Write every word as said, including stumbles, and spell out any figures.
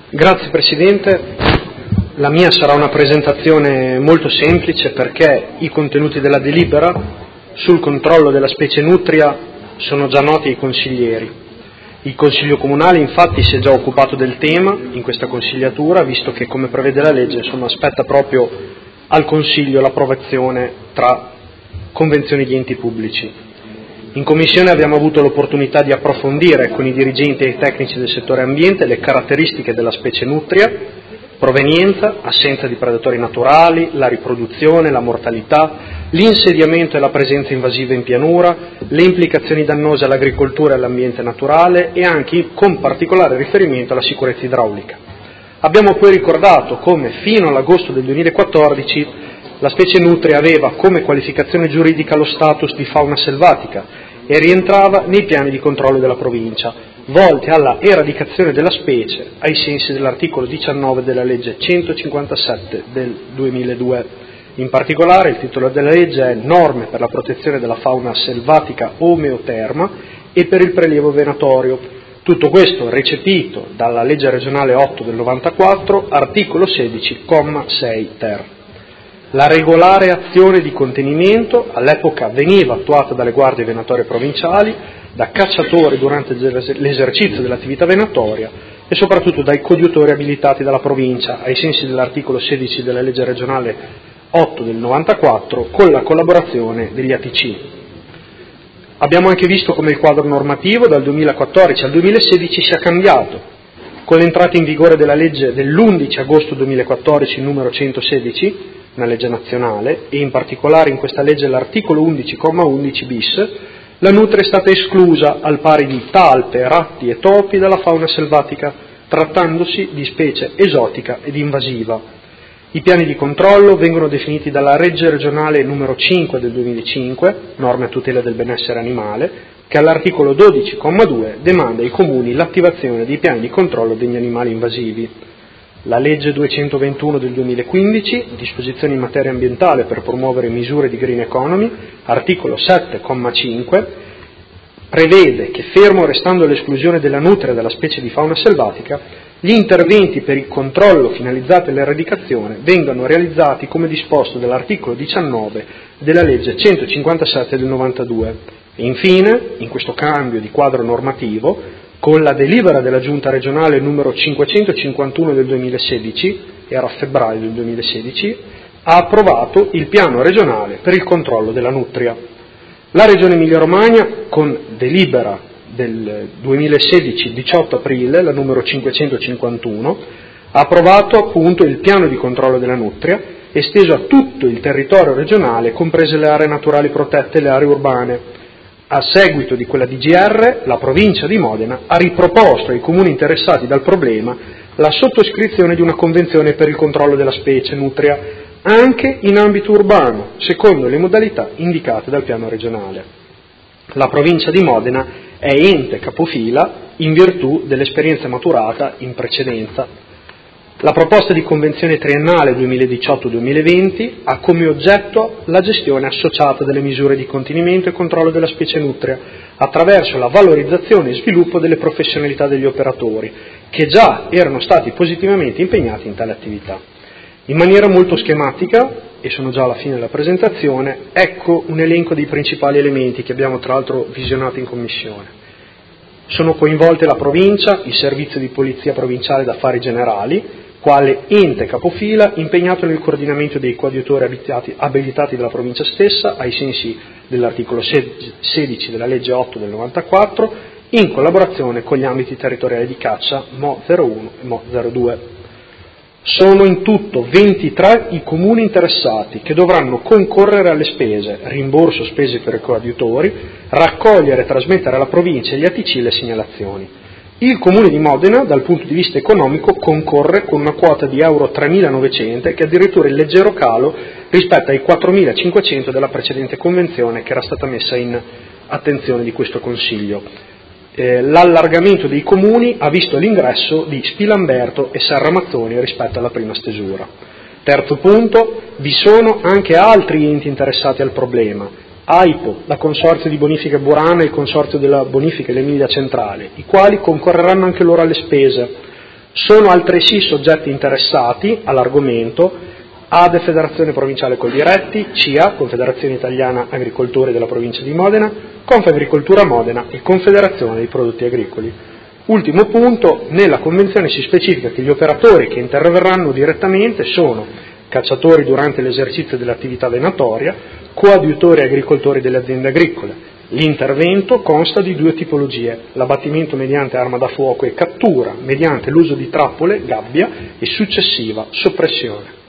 Grazie Presidente, la mia sarà una presentazione molto semplice perché i contenuti della delibera sul controllo della specie nutria sono già noti ai consiglieri. Il Consiglio Comunale infatti si è già occupato del tema in questa consigliatura, visto che come prevede la legge insomma, aspetta proprio al Consiglio l'approvazione tra convenzioni di enti pubblici. In Commissione abbiamo avuto l'opportunità di approfondire con i dirigenti e i tecnici del settore ambiente le caratteristiche della specie nutria, provenienza, assenza di predatori naturali, la riproduzione, la mortalità, l'insediamento e la presenza invasiva in pianura, le implicazioni dannose all'agricoltura e all'ambiente naturale e anche con particolare riferimento alla sicurezza idraulica. Abbiamo poi ricordato come fino all'agosto del duemilaquattordici la specie nutria aveva come qualificazione giuridica lo status di fauna selvatica e rientrava nei piani di controllo della provincia, volti alla eradicazione della specie ai sensi dell'articolo diciannove della legge centocinquantasette del duemiladue. In particolare il titolo della legge è Norme per la protezione della fauna selvatica omeoterma e per il prelievo venatorio. Tutto questo recepito dalla legge regionale otto del novantaquattro, articolo sedici, comma sei ter. La regolare azione di contenimento all'epoca veniva attuata dalle guardie venatorie provinciali, da cacciatori durante l'esercizio dell'attività venatoria e soprattutto dai coadiutori abilitati dalla provincia ai sensi dell'articolo sedici della legge regionale otto del novantaquattro con la collaborazione degli A T C. Abbiamo anche visto come il quadro normativo dal duemilaquattordici al duemilasedici sia cambiato, con l'entrata in vigore della legge dell'undici agosto duemilaquattordici numero centosedici, una legge nazionale, e in particolare in questa legge l'articolo undici, comma undici bis, la nutria è stata esclusa al pari di talpe, ratti e topi dalla fauna selvatica, trattandosi di specie esotica ed invasiva. I piani di controllo vengono definiti dalla legge regionale numero cinque del duemilacinque, norme a tutela del benessere animale, che all'articolo dodici, comma due demanda ai comuni l'attivazione dei piani di controllo degli animali invasivi. La legge duecentoventuno del duemilaquindici, disposizioni in materia ambientale per promuovere misure di green economy, articolo sette, comma cinque, prevede che, fermo restando l'esclusione della nutria dalla specie di fauna selvatica, gli interventi per il controllo finalizzati all'eradicazione vengano realizzati come disposto dall'articolo diciannove della legge centocinquantasette del novantadue. E infine, in questo cambio di quadro normativo, con la delibera della Giunta regionale numero cinquecentocinquantuno del duemilasedici, era a febbraio del duemilasedici, ha approvato il piano regionale per il controllo della nutria. La Regione Emilia-Romagna, con delibera del duemilasedici diciotto aprile, la numero cinquecentocinquantuno, ha approvato appunto il piano di controllo della nutria, esteso a tutto il territorio regionale, comprese le aree naturali protette e le aree urbane. A seguito di quella D G R, la provincia di Modena ha riproposto ai comuni interessati dal problema la sottoscrizione di una convenzione per il controllo della specie nutria anche in ambito urbano, secondo le modalità indicate dal piano regionale. La provincia di Modena è ente capofila in virtù dell'esperienza maturata in precedenza. La proposta di convenzione triennale duemiladiciotto duemilaventi ha come oggetto la gestione associata delle misure di contenimento e controllo della specie nutria attraverso la valorizzazione e sviluppo delle professionalità degli operatori che già erano stati positivamente impegnati in tale attività. In maniera molto schematica, e sono già alla fine della presentazione, ecco un elenco dei principali elementi che abbiamo tra l'altro visionato in Commissione. Sono coinvolte la provincia, il servizio di polizia provinciale d'affari generali, quale ente capofila impegnato nel coordinamento dei coadiutori abilitati, abilitati dalla provincia stessa, ai sensi dell'articolo sedici della legge otto del novantaquattro, in collaborazione con gli ambiti territoriali di caccia M O zero uno e M O zero due. Sono in tutto ventitré i comuni interessati che dovranno concorrere alle spese, rimborso spese per i coadiutori, raccogliere e trasmettere alla provincia e agli A T C le segnalazioni. Il Comune di Modena, dal punto di vista economico, concorre con una quota di euro tremilanovecento, che è addirittura il leggero calo rispetto ai quattromilacinquecento della precedente convenzione che era stata messa in attenzione di questo Consiglio. Eh, l'allargamento dei comuni ha visto l'ingresso di Spilamberto e Serramazzoni rispetto alla prima stesura. Terzo punto, vi sono anche altri enti interessati al problema. AIPO, la Consorzio di Bonifica Burana e il Consorzio della Bonifica dell'Emilia Centrale, i quali concorreranno anche loro alle spese. Sono altresì soggetti interessati all'argomento A D E Federazione Provinciale Coldiretti, C I A, Confederazione Italiana Agricoltori della Provincia di Modena, Confagricoltura Modena e Confederazione dei Prodotti Agricoli. Ultimo punto, nella Convenzione si specifica che gli operatori che interverranno direttamente sono cacciatori durante l'esercizio dell'attività venatoria, coadiutori e agricoltori delle aziende agricole. L'intervento consta di due tipologie: l'abbattimento mediante arma da fuoco e cattura mediante l'uso di trappole, gabbia e successiva soppressione.